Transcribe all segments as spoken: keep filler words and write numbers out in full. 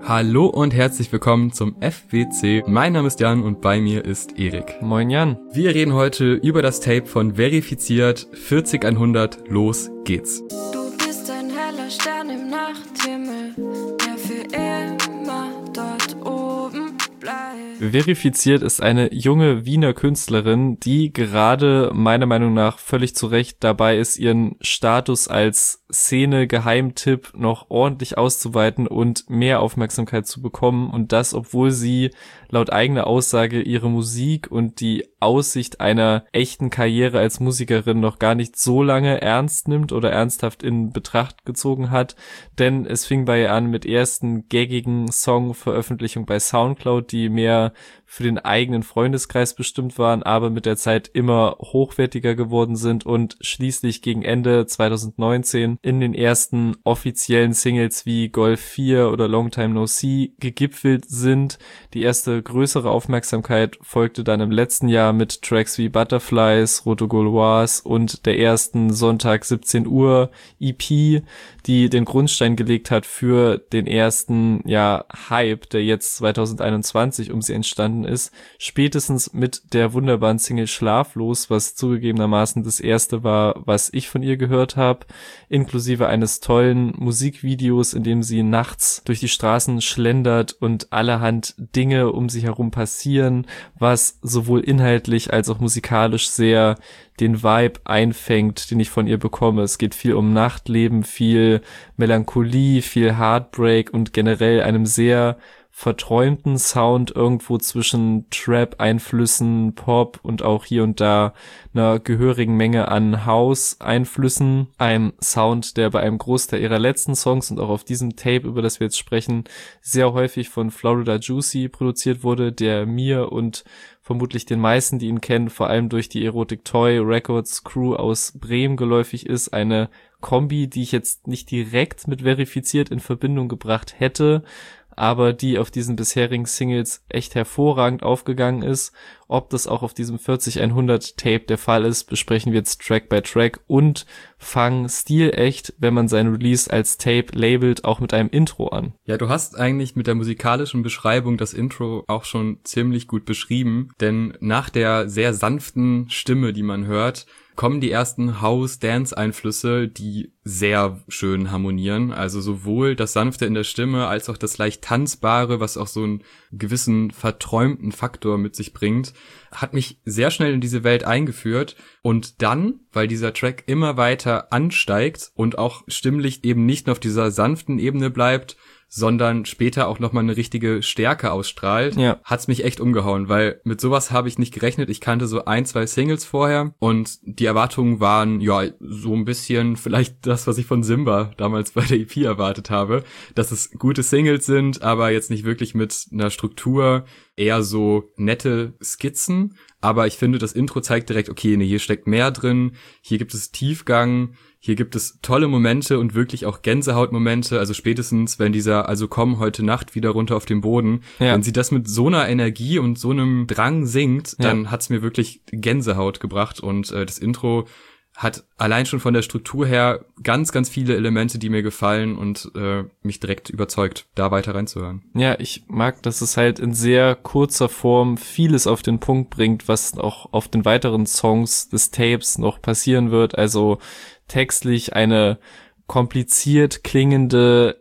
Hallo und herzlich willkommen zum F W C. Mein Name ist Jan und bei mir ist Erik. Moin Jan. Wir reden heute über das Tape von Verifiziert, vierzig hundert, los geht's. Du bist ein heller Stern im Nachthimmel, der für immer dort oben bleibt. Verifiziert ist eine junge Wiener Künstlerin, die gerade meiner Meinung nach völlig zu Recht dabei ist, ihren Status als Szene-Geheimtipp noch ordentlich auszuweiten und mehr Aufmerksamkeit zu bekommen, und das, obwohl sie laut eigener Aussage ihre Musik und die Aussicht einer echten Karriere als Musikerin noch gar nicht so lange ernst nimmt oder ernsthaft in Betracht gezogen hat, denn es fing bei ihr an mit ersten gaggigen Song-Veröffentlichungen bei Soundcloud, die mehr für den eigenen Freundeskreis bestimmt waren, aber mit der Zeit immer hochwertiger geworden sind und schließlich gegen Ende zwanzig neunzehn in den ersten offiziellen Singles wie Golf vier oder Long Time No See gegipfelt sind. Die erste größere Aufmerksamkeit folgte dann im letzten Jahr mit Tracks wie Butterflies, Roto Gauloise und der ersten Sonntag siebzehn Uhr E P, die den Grundstein gelegt hat für den ersten, ja, Hype, der jetzt zwanzig einundzwanzig um sie entstanden ist. Spätestens mit der wunderbaren Single Schlaflos, was zugegebenermaßen das erste war, was ich von ihr gehört habe, inklusive eines tollen Musikvideos, in dem sie nachts durch die Straßen schlendert und allerhand Dinge um sich herum passieren, was sowohl inhaltlich als auch musikalisch sehr den Vibe einfängt, den ich von ihr bekomme. Es geht viel um Nachtleben, viel Melancholie, viel Heartbreak und generell einem sehr verträumten Sound irgendwo zwischen Trap-Einflüssen, Pop und auch hier und da einer gehörigen Menge an House-Einflüssen. Ein Sound, der bei einem Großteil ihrer letzten Songs und auch auf diesem Tape, über das wir jetzt sprechen, sehr häufig von Florida Juicy produziert wurde, der mir und vermutlich den meisten, die ihn kennen, vor allem durch die Erotic Toy Records Crew aus Bremen geläufig ist. Eine Kombi, die ich jetzt nicht direkt mit Verifiziert in Verbindung gebracht hätte, aber die auf diesen bisherigen Singles echt hervorragend aufgegangen ist. Ob das auch auf diesem vierzig hundert Tape der Fall ist, besprechen wir jetzt Track by Track und fangen stilecht, wenn man sein Release als Tape labelt, auch mit einem Intro an. Ja, du hast eigentlich mit der musikalischen Beschreibung das Intro auch schon ziemlich gut beschrieben, denn nach der sehr sanften Stimme, die man hört, kommen die ersten House-Dance-Einflüsse, die sehr schön harmonieren. Also sowohl das Sanfte in der Stimme als auch das leicht Tanzbare, was auch so einen gewissen verträumten Faktor mit sich bringt, hat mich sehr schnell in diese Welt eingeführt. Und dann, weil dieser Track immer weiter ansteigt und auch stimmlich eben nicht nur auf dieser sanften Ebene bleibt, sondern später auch nochmal eine richtige Stärke ausstrahlt, ja, hat's mich echt umgehauen, weil mit sowas habe ich nicht gerechnet. Ich kannte so ein, zwei Singles vorher und die Erwartungen waren, ja, so ein bisschen vielleicht das, was ich von Simba damals bei der E P erwartet habe, dass es gute Singles sind, aber jetzt nicht wirklich mit einer Struktur, eher so nette Skizzen. Aber ich finde, das Intro zeigt direkt, okay, nee, hier steckt mehr drin, hier gibt es Tiefgang, hier gibt es tolle Momente und wirklich auch Gänsehautmomente, also spätestens, wenn dieser Also komm heute Nacht wieder runter auf den Boden, ja, wenn sie das mit so einer Energie und so einem Drang singt, dann ja, hat's mir wirklich Gänsehaut gebracht und äh, das Intro hat allein schon von der Struktur her ganz, ganz viele Elemente, die mir gefallen und äh, mich direkt überzeugt, da weiter reinzuhören. Ja, ich mag, dass es halt in sehr kurzer Form vieles auf den Punkt bringt, was auch auf den weiteren Songs des Tapes noch passieren wird. Also textlich eine kompliziert klingende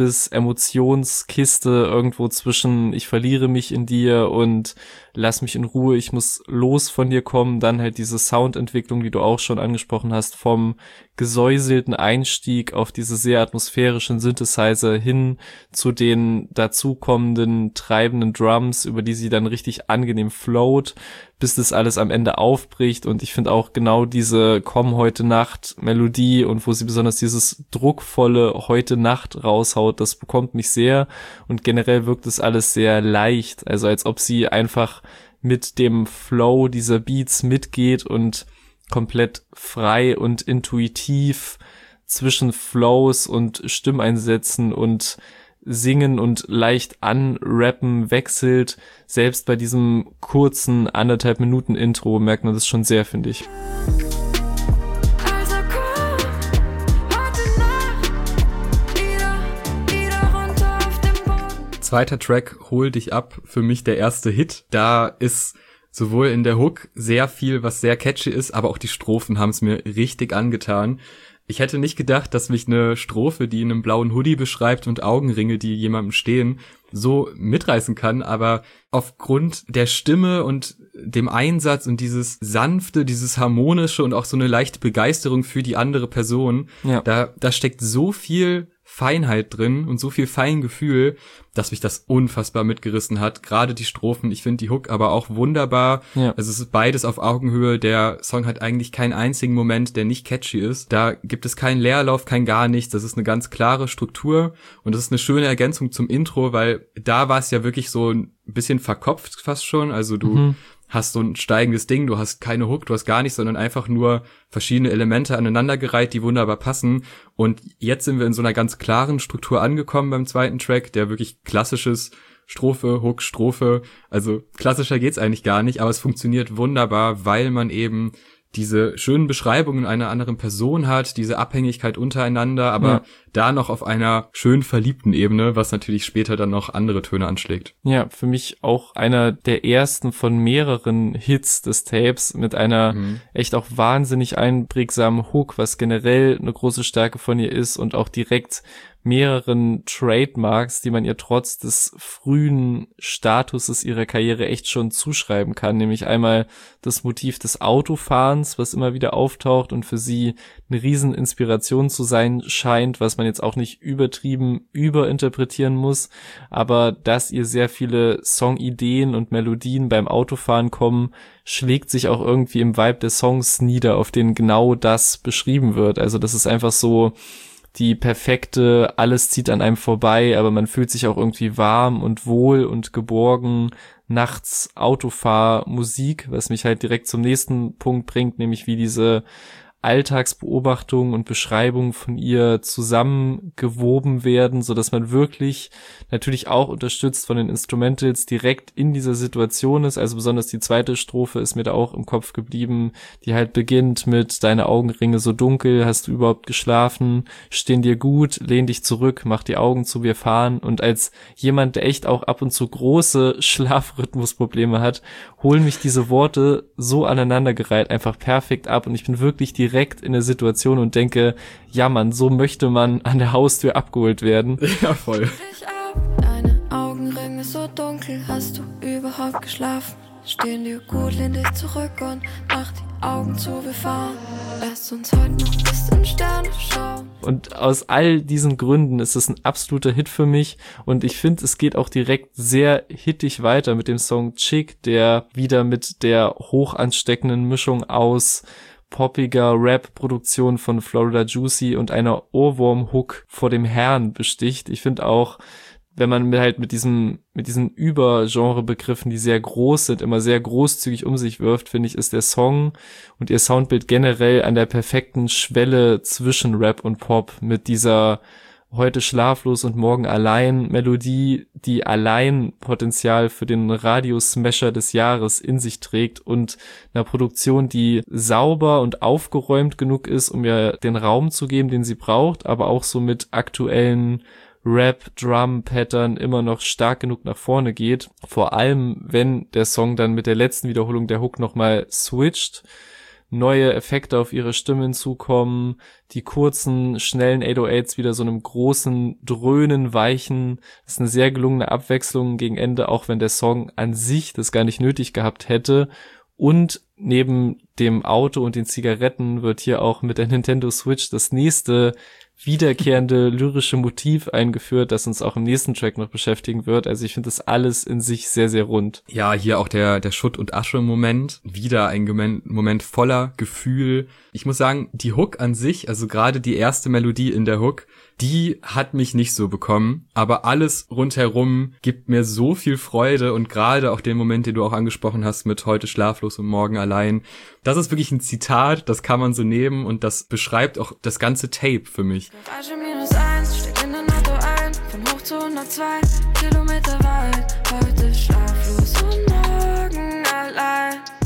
Liebes-Emotionskiste irgendwo zwischen ich verliere mich in dir und lass mich in Ruhe, ich muss los von dir kommen. Dann halt diese Soundentwicklung, die du auch schon angesprochen hast, vom gesäuselten Einstieg auf diese sehr atmosphärischen Synthesizer hin zu den dazukommenden treibenden Drums, über die sie dann richtig angenehm float, bis das alles am Ende aufbricht. Und ich finde auch genau diese Komm heute Nacht Melodie und wo sie besonders dieses druckvolle Heute Nacht raushaut, das bekommt mich sehr. Und generell wirkt es alles sehr leicht, also als ob sie einfach mit dem Flow dieser Beats mitgeht und komplett frei und intuitiv zwischen Flows und Stimmeinsätzen und Singen und leicht anrappen wechselt. Selbst bei diesem kurzen anderthalb Minuten Intro merkt man das schon sehr, finde ich. Also komm, heute Nacht wieder, wieder runter auf den Boden. zweiter Track, Hol dich ab, für mich der erste Hit. Da ist sowohl in der Hook sehr viel, was sehr catchy ist, aber auch die Strophen haben es mir richtig angetan. Ich hätte nicht gedacht, dass mich eine Strophe, die in einem blauen Hoodie beschreibt und Augenringe, die jemandem stehen, so mitreißen kann, aber aufgrund der Stimme und dem Einsatz und dieses sanfte, dieses harmonische und auch so eine leichte Begeisterung für die andere Person, ja. da, da steckt so viel Feinheit drin und so viel Feingefühl, dass mich das unfassbar mitgerissen hat. Gerade die Strophen, ich finde die Hook aber auch wunderbar. Ja. Also es ist beides auf Augenhöhe. Der Song hat eigentlich keinen einzigen Moment, der nicht catchy ist. Da gibt es keinen Leerlauf, kein gar nichts. Das ist eine ganz klare Struktur und das ist eine schöne Ergänzung zum Intro, weil da war es ja wirklich so ein bisschen verkopft fast schon. Also du mhm. hast so ein steigendes Ding, du hast keine Hook, du hast gar nichts, sondern einfach nur verschiedene Elemente aneinandergereiht, die wunderbar passen. Und jetzt sind wir in so einer ganz klaren Struktur angekommen beim zweiten Track, der wirklich klassisches Strophe, Hook, Strophe, also klassischer geht's eigentlich gar nicht, aber es funktioniert wunderbar, weil man eben diese schönen Beschreibungen einer anderen Person hat, diese Abhängigkeit untereinander, aber ja. da noch auf einer schön verliebten Ebene, was natürlich später dann noch andere Töne anschlägt. Ja, für mich auch einer der ersten von mehreren Hits des Tapes mit einer mhm. echt auch wahnsinnig einprägsamen Hook, was generell eine große Stärke von ihr ist und auch direkt mehreren Trademarks, die man ihr trotz des frühen Statuses ihrer Karriere echt schon zuschreiben kann, nämlich einmal das Motiv des Autofahrens, was immer wieder auftaucht und für sie eine riesen Inspiration zu sein scheint, was man jetzt auch nicht übertrieben überinterpretieren muss, aber dass ihr sehr viele Songideen und Melodien beim Autofahren kommen, schlägt sich auch irgendwie im Vibe des Songs nieder, auf den genau das beschrieben wird. Also das ist einfach so die perfekte, alles zieht an einem vorbei, aber man fühlt sich auch irgendwie warm und wohl und geborgen. Nachts Autofahrmusik, was mich halt direkt zum nächsten Punkt bringt, nämlich wie diese Alltagsbeobachtungen und Beschreibungen von ihr zusammengewoben werden, so dass man wirklich natürlich auch unterstützt von den Instrumentals direkt in dieser Situation ist. Also besonders die zweite Strophe ist mir da auch im Kopf geblieben, die halt beginnt mit: Deine Augenringe so dunkel, hast du überhaupt geschlafen? Stehen dir gut, lehn dich zurück, mach die Augen zu, wir fahren. Und als jemand, der echt auch ab und zu große Schlafrhythmusprobleme hat, holen mich diese Worte so aneinandergereiht einfach perfekt ab und ich bin wirklich direkt direkt in der Situation und denke, ja Mann, so möchte man an der Haustür abgeholt werden. Ja, voll. Deine Augenringe so dunkel, hast du überhaupt geschlafen? Stehen dir gut, lehn dich zurück und mach die Augen zu, wir fahren. Lass uns heute noch ein bisschen Sterne schauen. Und aus all diesen Gründen ist es ein absoluter Hit für mich und ich finde, es geht auch direkt sehr hittig weiter mit dem Song Chick, der wieder mit der hoch ansteckenden Mischung aus poppiger Rap-Produktion von Florida Juicy und einer Ohrwurm-Hook vor dem Herrn besticht. Ich finde auch, wenn man halt mit diesem, mit diesen Übergenre-Begriffen, die sehr groß sind, immer sehr großzügig um sich wirft, finde ich, ist der Song und ihr Soundbild generell an der perfekten Schwelle zwischen Rap und Pop mit dieser heute schlaflos und morgen allein Melodie, die allein Potenzial für den Radio-Smasher des Jahres in sich trägt und einer Produktion, die sauber und aufgeräumt genug ist, um ihr den Raum zu geben, den sie braucht, aber auch so mit aktuellen Rap-Drum-Pattern immer noch stark genug nach vorne geht. Vor allem, wenn der Song dann mit der letzten Wiederholung der Hook nochmal switcht, neue Effekte auf ihre Stimme hinzukommen, die kurzen, schnellen acht null achts wieder so einem großen, dröhnen, weichen. Das ist eine sehr gelungene Abwechslung gegen Ende, auch wenn der Song an sich das gar nicht nötig gehabt hätte. Und neben dem Auto und den Zigaretten wird hier auch mit der Nintendo Switch das nächste wiederkehrende lyrische Motiv eingeführt, das uns auch im nächsten Track noch beschäftigen wird. Also ich finde das alles in sich sehr, sehr rund. Ja, hier auch der der Schutt- und Asche-Moment. Wieder ein Moment voller Gefühl. Ich muss sagen, die Hook an sich, also gerade die erste Melodie in der Hook, die hat mich nicht so bekommen. Aber alles rundherum gibt mir so viel Freude und gerade auch den Moment, den du auch angesprochen hast mit heute schlaflos und morgen allein. Das ist wirklich ein Zitat, das kann man so nehmen und das beschreibt auch das ganze Tape für mich. Garage minus eins, steig in den Auto ein, von hoch zu hundertzwei Kilometer weit, heute schlaflos und morgen allein.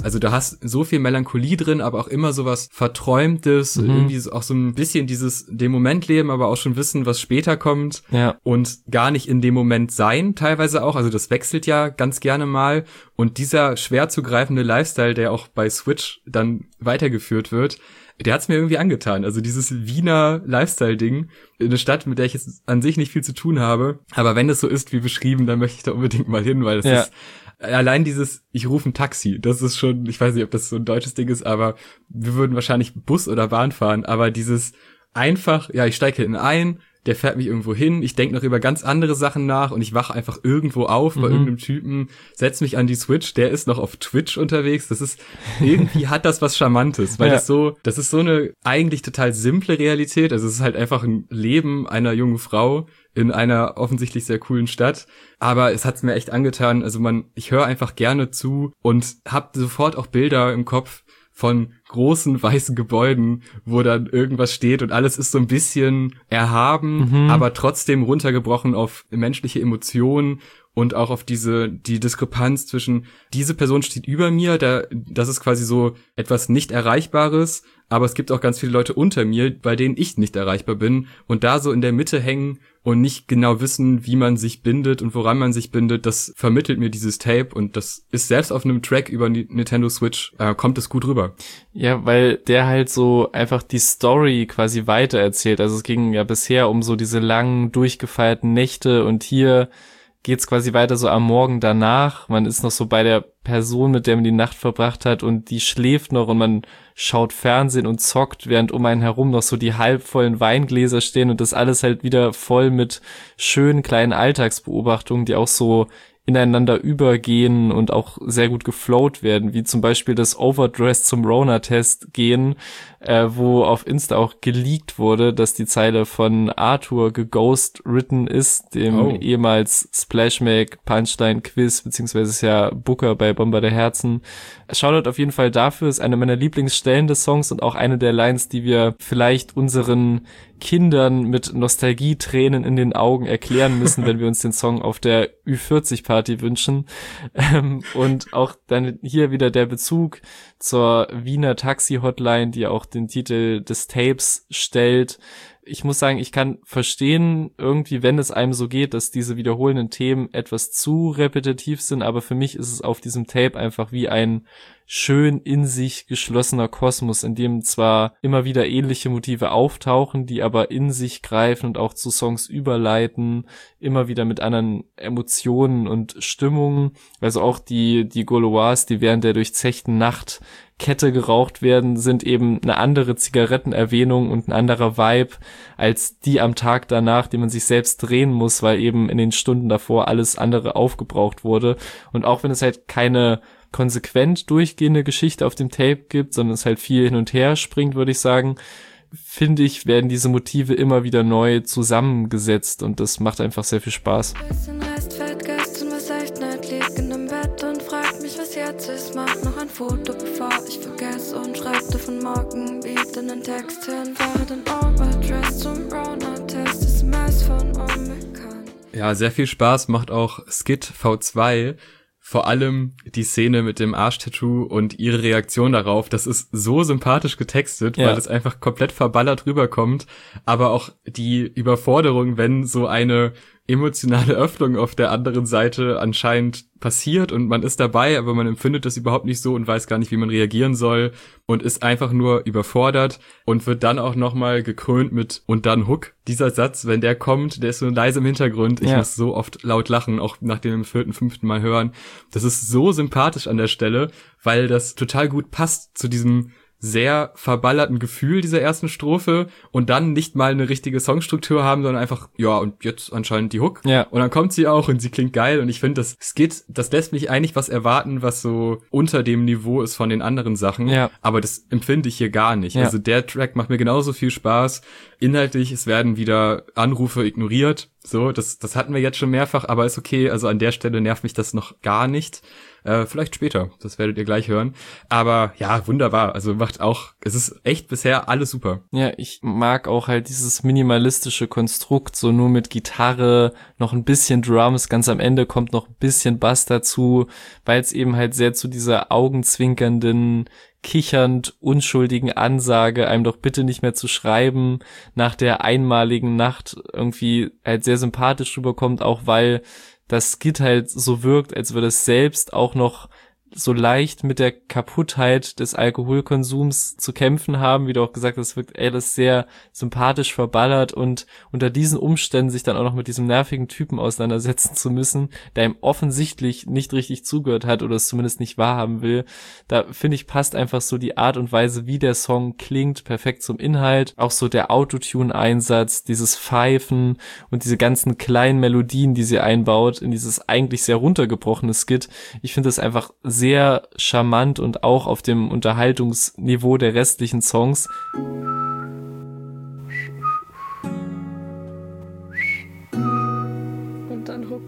Also du hast so viel Melancholie drin, aber auch immer sowas Verträumtes, mhm. irgendwie so, auch so ein bisschen dieses dem Moment leben, aber auch schon wissen, was später kommt ja. und gar nicht in dem Moment sein, teilweise auch. Also das wechselt ja ganz gerne mal. Und dieser schwer zu greifende Lifestyle, der auch bei Switch dann weitergeführt wird, der hat's mir irgendwie angetan. Also dieses Wiener Lifestyle-Ding, eine Stadt, mit der ich jetzt an sich nicht viel zu tun habe. Aber wenn es so ist, wie beschrieben, dann möchte ich da unbedingt mal hin, weil das ja. ist allein dieses, ich rufe ein Taxi, das ist schon, ich weiß nicht, ob das so ein deutsches Ding ist, aber wir würden wahrscheinlich Bus oder Bahn fahren, aber dieses einfach, ja, ich steige hinten ein, der fährt mich irgendwo hin, ich denke noch über ganz andere Sachen nach und ich wache einfach irgendwo auf bei mhm. irgendeinem Typen, setz mich an die Switch, der ist noch auf Twitch unterwegs, das ist, irgendwie hat das was Charmantes, weil ja. das so, das ist so eine eigentlich total simple Realität, also es ist halt einfach ein Leben einer jungen Frau in einer offensichtlich sehr coolen Stadt, aber es hat's mir echt angetan, also man, ich höre einfach gerne zu und hab sofort auch Bilder im Kopf von großen weißen Gebäuden, wo dann irgendwas steht und alles ist so ein bisschen erhaben, mhm. aber trotzdem runtergebrochen auf menschliche Emotionen und auch auf diese, die Diskrepanz zwischen, diese Person steht über mir, da, das ist quasi so etwas nicht Erreichbares, aber es gibt auch ganz viele Leute unter mir, bei denen ich nicht erreichbar bin und da so in der Mitte hängen und nicht genau wissen, wie man sich bindet und woran man sich bindet, das vermittelt mir dieses Tape und das ist selbst auf einem Track über Nintendo Switch, äh, kommt es gut rüber. Ja, weil der halt so einfach die Story quasi weitererzählt. Also es ging ja bisher um so diese langen, durchgefeierten Nächte und hier geht's quasi weiter so am Morgen danach. Man ist noch so bei der Person, mit der man die Nacht verbracht hat und die schläft noch und man schaut Fernsehen und zockt, während um einen herum noch so die halbvollen Weingläser stehen und das alles halt wieder voll mit schönen kleinen Alltagsbeobachtungen, die auch so ineinander übergehen und auch sehr gut geflowt werden, wie zum Beispiel das Overdress zum Rona-Test gehen, äh, wo auf Insta auch geleakt wurde, dass die Zeile von Arthur geghost-written ist, dem oh. ehemals Splashmag Punchline Quiz, beziehungsweise ist ja Booker bei Bomber der Herzen. Shoutout auf jeden Fall dafür, ist eine meiner Lieblingsstellen des Songs und auch eine der Lines, die wir vielleicht unseren Kindern mit Nostalgietränen in den Augen erklären müssen, wenn wir uns den Song auf der Ü vierzig Party wünschen. Ähm, und auch dann hier wieder der Bezug zur Wiener Taxi-Hotline, die auch den Titel des Tapes stellt. Ich muss sagen, ich kann verstehen, irgendwie, wenn es einem so geht, dass diese wiederholenden Themen etwas zu repetitiv sind, aber für mich ist es auf diesem Tape einfach wie ein schön in sich geschlossener Kosmos, in dem zwar immer wieder ähnliche Motive auftauchen, die aber in sich greifen und auch zu Songs überleiten, immer wieder mit anderen Emotionen und Stimmungen. Also auch die die Gaulois, die während der durchzechten Nacht Kette geraucht werden, sind eben eine andere Zigarettenerwähnung und ein anderer Vibe als die am Tag danach, die man sich selbst drehen muss, weil eben in den Stunden davor alles andere aufgebraucht wurde. Und auch wenn es halt keine konsequent durchgehende Geschichte auf dem Tape gibt, sondern es halt viel hin und her springt, würde ich sagen, finde ich, werden diese Motive immer wieder neu zusammengesetzt und das macht einfach sehr viel Spaß. Jetzt ist, mach noch ein Foto, bevor ich vergesse und schreib dir von morgen wieder einen Text hin. Fahre den Overdress zum Rona-Test, S M S von unbekannt. Ja, sehr viel Spaß macht auch Skit V zwei. Vor allem die Szene mit dem Arschtattoo und ihre Reaktion darauf, das ist so sympathisch getextet, ja. weil es einfach komplett verballert rüberkommt, aber auch die Überforderung, wenn so eine emotionale Öffnung auf der anderen Seite anscheinend passiert und man ist dabei, aber man empfindet das überhaupt nicht so und weiß gar nicht, wie man reagieren soll und ist einfach nur überfordert und wird dann auch nochmal gekrönt mit und dann Hook. Dieser Satz, wenn der kommt, der ist so leise im Hintergrund. Ich ja. muss so oft laut lachen, auch nach dem vierten, fünften Mal hören. Das ist so sympathisch an der Stelle, weil das total gut passt zu diesem sehr verballerten Gefühl dieser ersten Strophe und dann nicht mal eine richtige Songstruktur haben, sondern einfach, ja, und jetzt anscheinend die Hook. Ja. Und dann kommt sie auch und sie klingt geil und ich finde, das Skit, das lässt mich eigentlich was erwarten, was so unter dem Niveau ist von den anderen Sachen. Ja. Aber das empfinde ich hier gar nicht. Ja. Also der Track macht mir genauso viel Spaß. Inhaltlich, es werden wieder Anrufe ignoriert. So, das, das hatten wir jetzt schon mehrfach, aber ist okay. Also an der Stelle nervt mich das noch gar nicht. Äh, vielleicht später, das werdet ihr gleich hören. Aber ja, wunderbar. Also macht auch, es ist echt bisher alles super. Ja, ich mag auch halt dieses minimalistische Konstrukt, so nur mit Gitarre, noch ein bisschen Drums, ganz am Ende kommt noch ein bisschen Bass dazu, weil es eben halt sehr zu dieser augenzwinkernden, kichernd unschuldigen Ansage, einem doch bitte nicht mehr zu schreiben, nach der einmaligen Nacht irgendwie halt sehr sympathisch rüberkommt, auch weil das Skit halt so wirkt, als würde es selbst auch noch so leicht mit der Kaputtheit des Alkoholkonsums zu kämpfen haben, wie du auch gesagt hast, wirkt alles sehr sympathisch verballert und unter diesen Umständen sich dann auch noch mit diesem nervigen Typen auseinandersetzen zu müssen, der ihm offensichtlich nicht richtig zugehört hat oder es zumindest nicht wahrhaben will. Da finde ich, passt einfach so die Art und Weise, wie der Song klingt, perfekt zum Inhalt. Auch so der Autotune-Einsatz, dieses Pfeifen und diese ganzen kleinen Melodien, die sie einbaut in dieses eigentlich sehr runtergebrochene Skit. Ich finde das einfach sehr sehr charmant und auch auf dem Unterhaltungsniveau der restlichen Songs. Und dann Hook.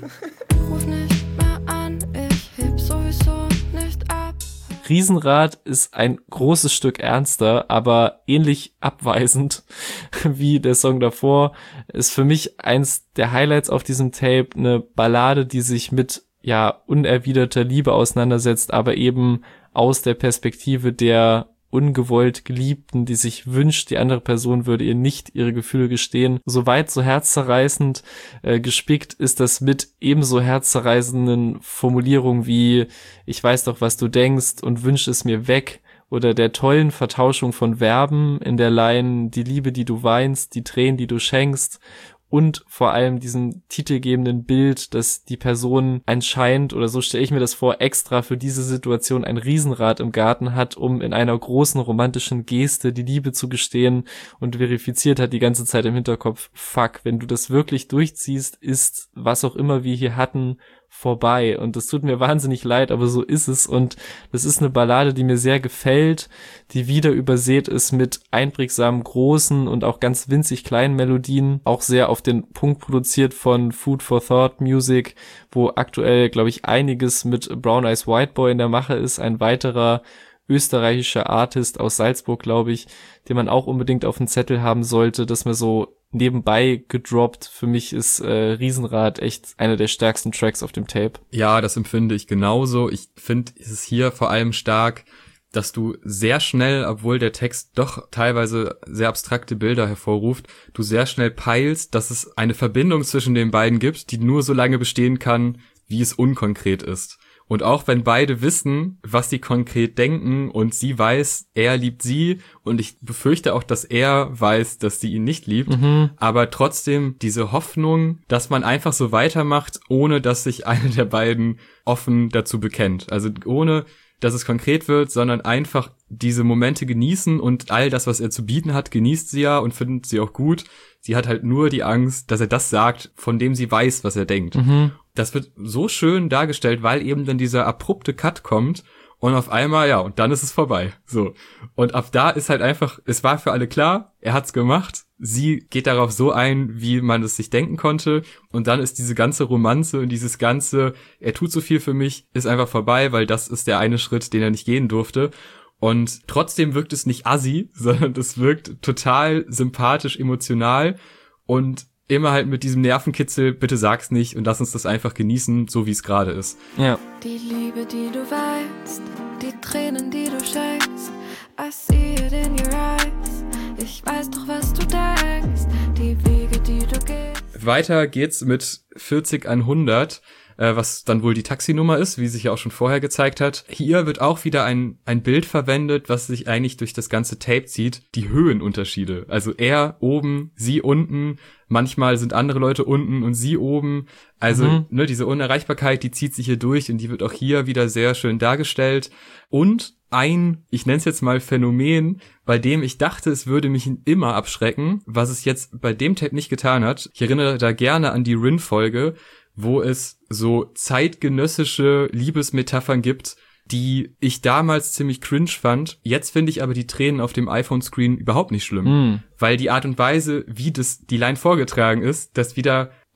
Ruf nicht mehr an, ich heb sowieso nicht ab. Riesenrad ist ein großes Stück ernster, aber ähnlich abweisend wie der Song davor. Ist für mich eins der Highlights auf diesem Tape, eine Ballade, die sich mit ja unerwiderter Liebe auseinandersetzt, aber eben aus der Perspektive der ungewollt Geliebten, die sich wünscht, die andere Person würde ihr nicht ihre Gefühle gestehen. Soweit so herzzerreißend äh, gespickt ist das mit ebenso herzzerreißenden Formulierungen wie ich weiß doch, was du denkst und wünsch es mir weg oder der tollen Vertauschung von Verben in der Line die Liebe, die du weinst, die Tränen, die du schenkst und vor allem diesem titelgebenden Bild, dass die Person anscheinend, oder so stelle ich mir das vor, extra für diese Situation ein Riesenrad im Garten hat, um in einer großen romantischen Geste die Liebe zu gestehen und verifiziert hat die ganze Zeit im Hinterkopf, fuck, wenn du das wirklich durchziehst, ist, was auch immer wir hier hatten, vorbei. Und das tut mir wahnsinnig leid, aber so ist es. Und das ist eine Ballade, die mir sehr gefällt, die wieder übersät ist mit einprägsamen großen und auch ganz winzig kleinen Melodien, auch sehr auf den Punkt produziert von Food for Thought Music, wo aktuell, glaube ich, einiges mit Brown Eyes White Boy in der Mache ist, ein weiterer österreichischer Artist aus Salzburg, glaube ich, den man auch unbedingt auf dem Zettel haben sollte, dass man so nebenbei gedroppt. Für mich ist äh, Riesenrad echt einer der stärksten Tracks auf dem Tape. Ja, das empfinde ich genauso. Ich finde, es ist hier vor allem stark, dass du sehr schnell, obwohl der Text doch teilweise sehr abstrakte Bilder hervorruft, du sehr schnell peilst, dass es eine Verbindung zwischen den beiden gibt, die nur so lange bestehen kann, wie es unkonkret ist. Und auch wenn beide wissen, was sie konkret denken und sie weiß, er liebt sie und ich befürchte auch, dass er weiß, dass sie ihn nicht liebt, mhm. aber trotzdem diese Hoffnung, dass man einfach so weitermacht, ohne dass sich eine der beiden offen dazu bekennt. Also ohne, dass es konkret wird, sondern einfach diese Momente genießen und all das, was er zu bieten hat, genießt sie ja und findet sie auch gut. Sie hat halt nur die Angst, dass er das sagt, von dem sie weiß, was er denkt. Mhm. Das wird so schön dargestellt, weil eben dann dieser abrupte Cut kommt und auf einmal, ja, und dann ist es vorbei. So. Und ab da ist halt einfach, es war für alle klar, er hat's gemacht. Sie geht darauf so ein, wie man es sich denken konnte. Und dann ist diese ganze Romanze und dieses ganze, er tut so viel für mich, ist einfach vorbei, weil das ist der eine Schritt, den er nicht gehen durfte. Und trotzdem wirkt es nicht assi, sondern es wirkt total sympathisch, emotional und immer halt mit diesem Nervenkitzel, bitte sag's nicht und lass uns das einfach genießen, so wie es gerade ist. Ja. Die Liebe, die du weinst, die Tränen, die du schenkst, I see it in your eyes, ich weiß doch, was du denkst, die Wege, die du gehst. Weiter geht's mit vierzig hundert, äh, was dann wohl die Taxinummer ist, wie sich ja auch schon vorher gezeigt hat. Hier wird auch wieder ein ein Bild verwendet, was sich eigentlich durch das ganze Tape zieht, die Höhenunterschiede. Also er oben, sie unten, manchmal sind andere Leute unten und sie oben. Also mhm. ne, diese Unerreichbarkeit, die zieht sich hier durch und die wird auch hier wieder sehr schön dargestellt. Und ein, ich nenne es jetzt mal Phänomen, bei dem ich dachte, es würde mich immer abschrecken, was es jetzt bei dem Tape nicht getan hat. Ich erinnere da gerne an die Rin-Folge, wo es so zeitgenössische Liebesmetaphern gibt, die ich damals ziemlich cringe fand. Jetzt finde ich aber die Tränen auf dem iPhone-Screen überhaupt nicht schlimm, mm. weil die Art und Weise, wie das die Line vorgetragen ist, das wieder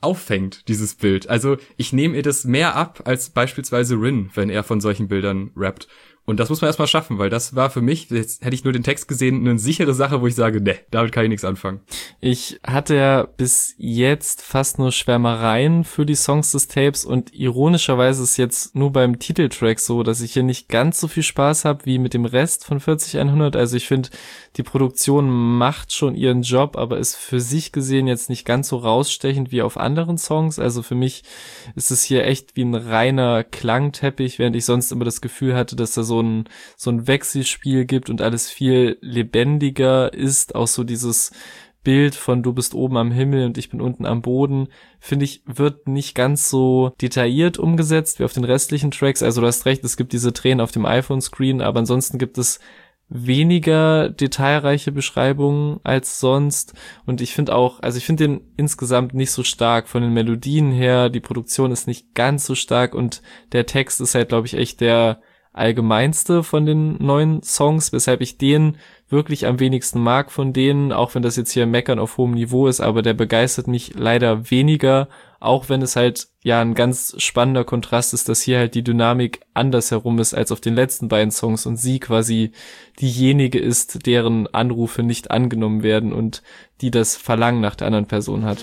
auffängt, dieses Bild. Also ich nehme ihr das mehr ab als beispielsweise Rin, wenn er von solchen Bildern rappt. Und das muss man erstmal schaffen, weil das war für mich, jetzt hätte ich nur den Text gesehen, eine sichere Sache, wo ich sage, ne, damit kann ich nichts anfangen. Ich hatte ja bis jetzt fast nur Schwärmereien für die Songs des Tapes und ironischerweise ist jetzt nur beim Titeltrack so, dass ich hier nicht ganz so viel Spaß habe wie mit dem Rest von vierzig hundert. Also ich finde, die Produktion macht schon ihren Job, aber ist für sich gesehen jetzt nicht ganz so rausstechend wie auf anderen Songs. Also für mich ist es hier echt wie ein reiner Klangteppich, während ich sonst immer das Gefühl hatte, dass da so ein so ein Wechselspiel gibt und alles viel lebendiger ist. Auch so dieses Bild von du bist oben am Himmel und ich bin unten am Boden, finde ich, wird nicht ganz so detailliert umgesetzt wie auf den restlichen Tracks. Also du hast recht, es gibt diese Tränen auf dem iPhone-Screen, aber ansonsten gibt es weniger detailreiche Beschreibungen als sonst und ich finde auch, also ich finde den insgesamt nicht so stark von den Melodien her, die Produktion ist nicht ganz so stark und der Text ist halt, glaube ich, echt der allgemeinste von den neuen Songs, weshalb ich den wirklich am wenigsten mag von denen, auch wenn das jetzt hier Meckern auf hohem Niveau ist, aber der begeistert mich leider weniger, auch wenn es halt ja ein ganz spannender Kontrast ist, dass hier halt die Dynamik anders herum ist als auf den letzten beiden Songs und sie quasi diejenige ist, deren Anrufe nicht angenommen werden und die das Verlangen nach der anderen Person hat.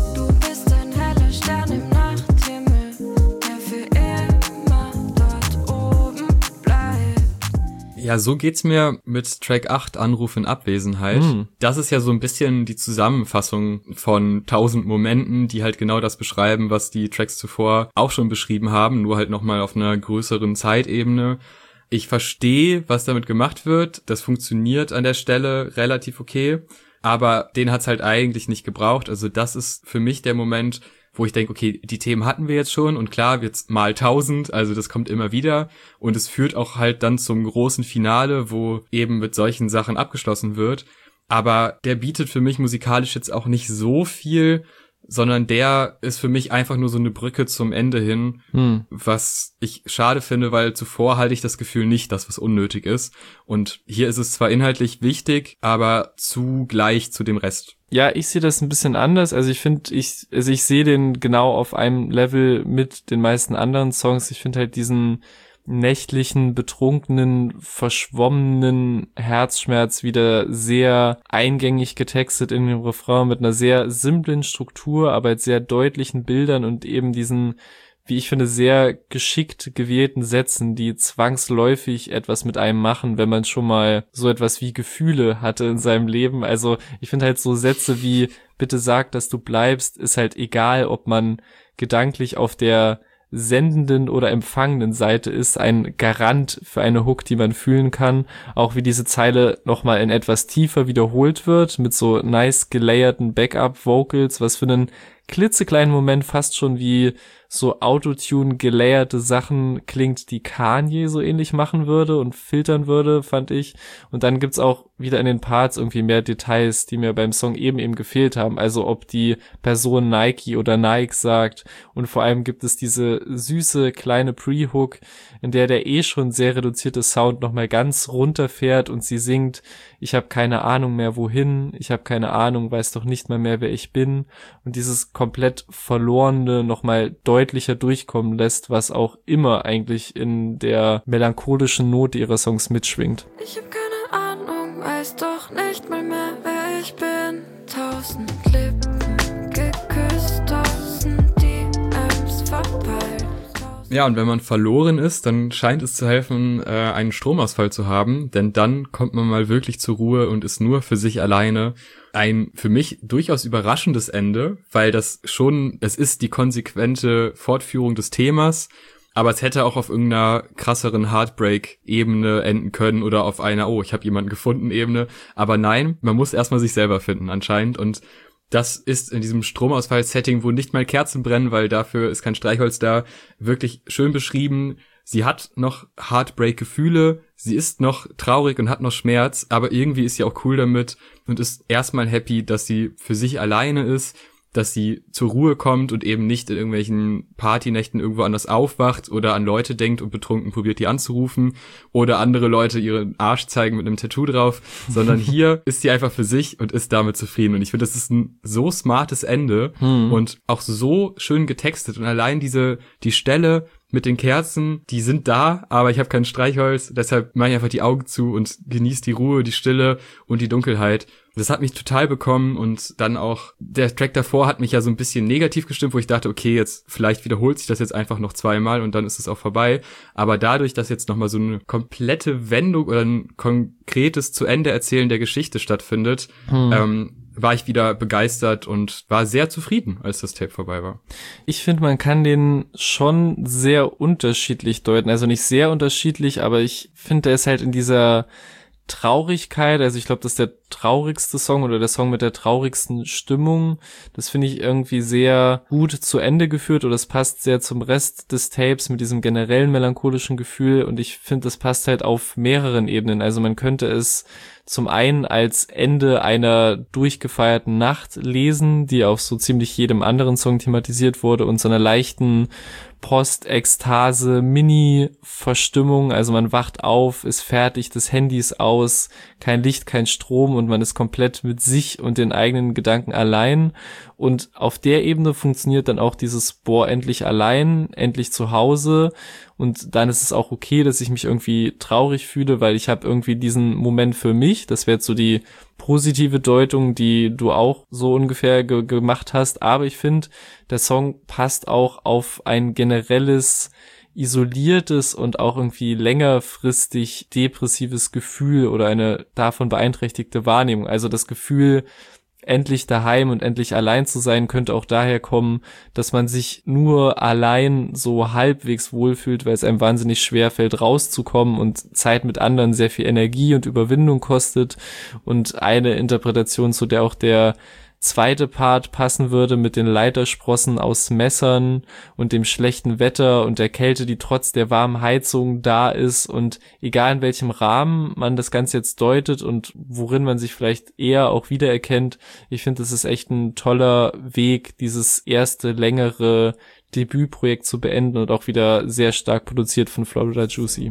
Ja, so geht's mir mit Track acht, Anruf in Abwesenheit. Mm. Das ist ja so ein bisschen die Zusammenfassung von tausend Momenten, die halt genau das beschreiben, was die Tracks zuvor auch schon beschrieben haben, nur halt nochmal auf einer größeren Zeitebene. Ich verstehe, was damit gemacht wird. Das funktioniert an der Stelle relativ okay, aber den hat's halt eigentlich nicht gebraucht. Also das ist für mich der Moment, wo ich denke, okay, die Themen hatten wir jetzt schon und klar, jetzt mal tausend, also das kommt immer wieder und es führt auch halt dann zum großen Finale, wo eben mit solchen Sachen abgeschlossen wird, aber der bietet für mich musikalisch jetzt auch nicht so viel, sondern der ist für mich einfach nur so eine Brücke zum Ende hin, hm. was ich schade finde, weil zuvor hatte ich das Gefühl nicht, dass was unnötig ist und hier ist es zwar inhaltlich wichtig, aber zu gleich zu dem Rest. Ja, ich sehe das ein bisschen anders. Also ich finde, ich, also ich sehe den genau auf einem Level mit den meisten anderen Songs. Ich finde halt diesen nächtlichen, betrunkenen, verschwommenen Herzschmerz wieder sehr eingängig getextet in dem Refrain mit einer sehr simplen Struktur, aber mit sehr deutlichen Bildern und eben diesen, wie ich finde, sehr geschickt gewählten Sätzen, die zwangsläufig etwas mit einem machen, wenn man schon mal so etwas wie Gefühle hatte in seinem Leben. Also ich finde halt so Sätze wie, bitte sag, dass du bleibst, ist halt egal, ob man gedanklich auf der sendenden oder empfangenden Seite ist, ein Garant für eine Hook, die man fühlen kann. Auch wie diese Zeile nochmal in etwas tiefer wiederholt wird, mit so nice gelayerten Backup-Vocals, was für einen klitzekleinen Moment fast schon wie so Autotune gelayerte Sachen klingt, die Kanye so ähnlich machen würde und filtern würde, fand ich. Und dann gibt's auch wieder in den Parts irgendwie mehr Details, die mir beim Song eben eben gefehlt haben. Also ob die Person Nike oder Nike sagt. Und vor allem gibt es diese süße kleine Pre-Hook, in der der eh schon sehr reduzierte Sound nochmal ganz runterfährt und sie singt, ich habe keine Ahnung mehr wohin, ich habe keine Ahnung, weiß doch nicht mal mehr, wer ich bin. Und dieses komplett Verlorene nochmal deutlicher durchkommen lässt, was auch immer eigentlich in der melancholischen Note ihrer Songs mitschwingt. Ich hab keine Ahnung, weiß doch nicht mal mehr, wer ich bin. Tausend Lippen geküsst, tausend D Ms verpeilt. Ja, und wenn man verloren ist, dann scheint es zu helfen, äh, einen Stromausfall zu haben, denn dann kommt man mal wirklich zur Ruhe und ist nur für sich alleine. Ein für mich durchaus überraschendes Ende, weil das schon, es ist die konsequente Fortführung des Themas, aber es hätte auch auf irgendeiner krasseren Heartbreak-Ebene enden können oder auf einer, oh, ich habe jemanden gefunden Ebene, aber nein, man muss erstmal sich selber finden anscheinend und das ist in diesem Stromausfall-Setting, wo nicht mal Kerzen brennen, weil dafür ist kein Streichholz da, wirklich schön beschrieben. Sie hat noch Heartbreak-Gefühle, sie ist noch traurig und hat noch Schmerz, aber irgendwie ist sie auch cool damit und ist erstmal happy, dass sie für sich alleine ist dass sie zur Ruhe kommt und eben nicht in irgendwelchen Partynächten irgendwo anders aufwacht oder an Leute denkt und betrunken probiert, die anzurufen oder andere Leute ihren Arsch zeigen mit einem Tattoo drauf, sondern hier ist sie einfach für sich und ist damit zufrieden. Und ich finde, das ist ein so smartes Ende hm. und auch so schön getextet. Und allein diese, die Stelle mit den Kerzen, die sind da, aber ich habe kein Streichholz, deshalb mache ich einfach die Augen zu und genieße die Ruhe, die Stille und die Dunkelheit. Das hat mich total bekommen und dann auch, der Track davor hat mich ja so ein bisschen negativ gestimmt, wo ich dachte, okay, jetzt vielleicht wiederholt sich das jetzt einfach noch zweimal und dann ist es auch vorbei. Aber dadurch, dass jetzt nochmal so eine komplette Wendung oder ein konkretes zu Ende erzählen der Geschichte stattfindet, hm. ähm, war ich wieder begeistert und war sehr zufrieden, als das Tape vorbei war. Ich finde, man kann den schon sehr unterschiedlich deuten. Also nicht sehr unterschiedlich, aber ich finde, der ist halt in dieser Traurigkeit, also ich glaube, das ist der traurigste Song oder der Song mit der traurigsten Stimmung. Das finde ich irgendwie sehr gut zu Ende geführt oder es passt sehr zum Rest des Tapes mit diesem generellen melancholischen Gefühl und ich finde, das passt halt auf mehreren Ebenen. Also man könnte es zum einen als Ende einer durchgefeierten Nacht lesen, die auf so ziemlich jedem anderen Song thematisiert wurde und so einer leichten Post-Ekstase, Mini-Verstimmung, also man wacht auf, ist fertig, das Handy ist aus, kein Licht, kein Strom und man ist komplett mit sich und den eigenen Gedanken allein und auf der Ebene funktioniert dann auch dieses, boah, endlich allein, endlich zu Hause und dann ist es auch okay, dass ich mich irgendwie traurig fühle, weil ich habe irgendwie diesen Moment für mich, das wäre jetzt so die positive Deutung, die du auch so ungefähr ge- gemacht hast, aber ich finde, der Song passt auch auf ein generelles, isoliertes und auch irgendwie längerfristig depressives Gefühl oder eine davon beeinträchtigte Wahrnehmung. Also das Gefühl, endlich daheim und endlich allein zu sein, könnte auch daher kommen, dass man sich nur allein so halbwegs wohlfühlt, weil es einem wahnsinnig schwer fällt, rauszukommen und Zeit mit anderen sehr viel Energie und Überwindung kostet. Und eine Interpretation, zu der auch der zweite Part passen würde mit den Leitersprossen aus Messern und dem schlechten Wetter und der Kälte, die trotz der warmen Heizung da ist und egal in welchem Rahmen man das Ganze jetzt deutet und worin man sich vielleicht eher auch wiedererkennt, ich finde, das ist echt ein toller Weg, dieses erste längere Debütprojekt zu beenden und auch wieder sehr stark produziert von Florida Juicy.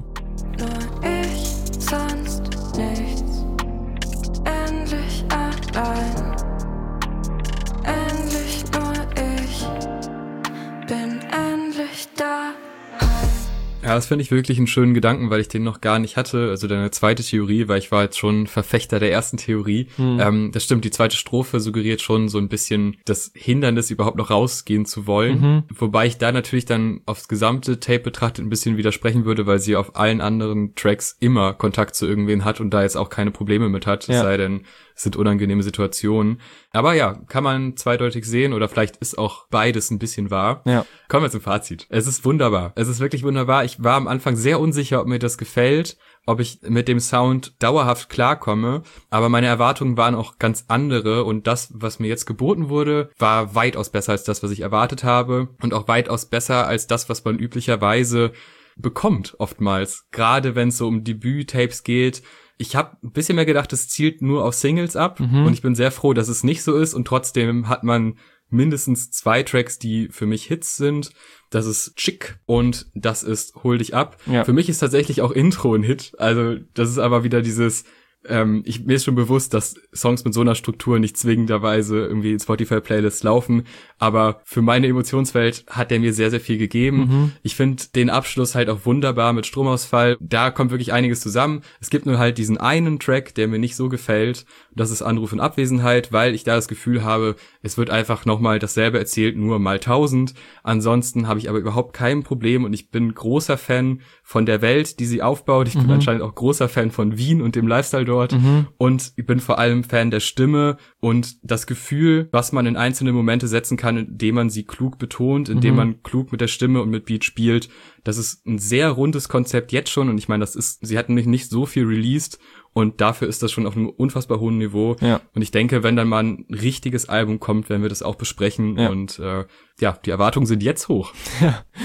Ja, das finde ich wirklich einen schönen Gedanken, weil ich den noch gar nicht hatte. Also deine zweite Theorie, weil ich war jetzt schon Verfechter der ersten Theorie. Hm. Ähm, das stimmt, die zweite Strophe suggeriert schon so ein bisschen das Hindernis, überhaupt noch rausgehen zu wollen. Mhm. Wobei ich da natürlich dann aufs gesamte Tape betrachtet ein bisschen widersprechen würde, weil sie auf allen anderen Tracks immer Kontakt zu irgendwen hat und da jetzt auch keine Probleme mit hat. Ja. Es sei denn, es sind unangenehme Situationen. Aber ja, kann man zweideutig sehen oder vielleicht ist auch beides ein bisschen wahr. Ja. Kommen wir zum Fazit. Es ist wunderbar. Es ist wirklich wunderbar. Ich war am Anfang sehr unsicher, ob mir das gefällt, ob ich mit dem Sound dauerhaft klarkomme. Aber meine Erwartungen waren auch ganz andere und das, was mir jetzt geboten wurde, war weitaus besser als das, was ich erwartet habe und auch weitaus besser als das, was man üblicherweise bekommt oftmals. Gerade wenn es so um Debüt-Tapes geht. Ich habe ein bisschen mehr gedacht, es zielt nur auf Singles ab mhm. und ich bin sehr froh, dass es nicht so ist und trotzdem hat man mindestens zwei Tracks, die für mich Hits sind. Das ist Chick und das ist Hol dich ab. Ja. Für mich ist tatsächlich auch Intro ein Hit. Also das ist aber wieder dieses, ähm, ich, mir ist schon bewusst, dass Songs mit so einer Struktur nicht zwingenderweise irgendwie in Spotify-Playlists laufen, aber für meine Emotionswelt hat der mir sehr, sehr viel gegeben. Mhm. Ich finde den Abschluss halt auch wunderbar mit Stromausfall. Da kommt wirklich einiges zusammen. Es gibt nur halt diesen einen Track, der mir nicht so gefällt. Das ist Anruf in Abwesenheit, weil ich da das Gefühl habe, es wird einfach nochmal dasselbe erzählt, nur mal tausend. Ansonsten habe ich aber überhaupt kein Problem und ich bin großer Fan von der Welt, die sie aufbaut. Ich bin mhm. anscheinend auch großer Fan von Wien und dem Lifestyle dort. Mhm. Und ich bin vor allem Fan der Stimme und das Gefühl, was man in einzelne Momente setzen kann, indem man sie klug betont, indem mhm. man klug mit der Stimme und mit Beat spielt. Das ist ein sehr rundes Konzept jetzt schon und ich meine, das ist, sie hatten nicht, nicht so viel released und dafür ist das schon auf einem unfassbar hohen Niveau. Ja. Und ich denke, wenn dann mal ein richtiges Album kommt, werden wir das auch besprechen ja. und äh, ja, die Erwartungen sind jetzt hoch. Ja,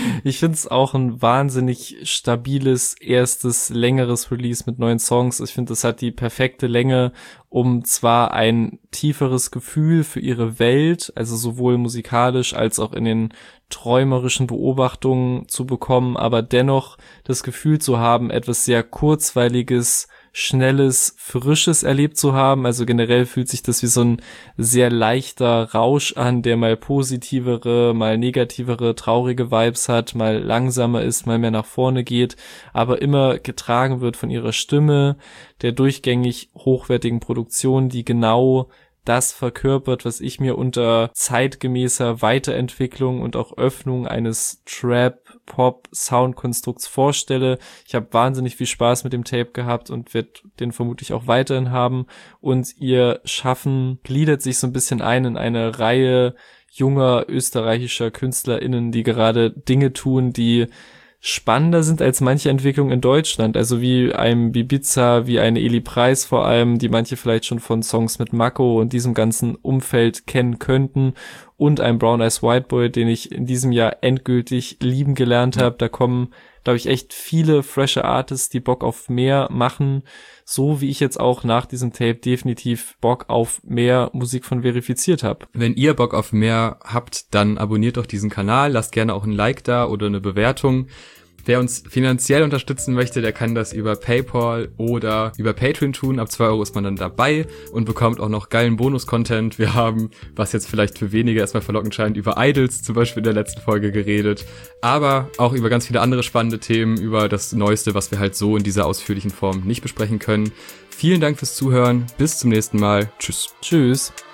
Ich finde es auch ein wahnsinnig stabiles, erstes, längeres Release mit neun Songs. Ich finde, das hat die perfekte Länge, um zwar ein tieferes Gefühl für ihre Welt, also sowohl musikalisch als auch in den träumerischen Beobachtungen zu bekommen, aber dennoch das Gefühl zu haben, etwas sehr Kurzweiliges, Schnelles, Frisches erlebt zu haben. Also generell fühlt sich das wie so ein sehr leichter Rausch an, der mal positivere, mal negativere, traurige Vibes hat, mal langsamer ist, mal mehr nach vorne geht, aber immer getragen wird von ihrer Stimme, der durchgängig hochwertigen Produktion, die genau das verkörpert, was ich mir unter zeitgemäßer Weiterentwicklung und auch Öffnung eines Trap-Pop-Soundkonstrukts vorstelle. Ich habe wahnsinnig viel Spaß mit dem Tape gehabt und werde den vermutlich auch weiterhin haben. Und ihr Schaffen gliedert sich so ein bisschen ein in eine Reihe junger österreichischer KünstlerInnen, die gerade Dinge tun, die spannender sind als manche Entwicklungen in Deutschland, also wie einem Bibiza, wie eine Eli Preis vor allem, die manche vielleicht schon von Songs mit Mako und diesem ganzen Umfeld kennen könnten, und ein Brown Eyes White Boy, den ich in diesem Jahr endgültig lieben gelernt habe. Da kommen, glaube ich, echt viele frische Artists, die Bock auf mehr machen, so wie ich jetzt auch nach diesem Tape definitiv Bock auf mehr Musik von Verifiziert habe. Wenn ihr Bock auf mehr habt, dann abonniert doch diesen Kanal, lasst gerne auch ein Like da oder eine Bewertung. Wer uns finanziell unterstützen möchte, der kann das über PayPal oder über Patreon tun. Ab zwei Euro ist man dann dabei und bekommt auch noch geilen Bonus-Content. Wir haben, was jetzt vielleicht für wenige erstmal verlockend scheint, über Idols zum Beispiel in der letzten Folge geredet. Aber auch über ganz viele andere spannende Themen, über das Neueste, was wir halt so in dieser ausführlichen Form nicht besprechen können. Vielen Dank fürs Zuhören. Bis zum nächsten Mal. Tschüss. Tschüss.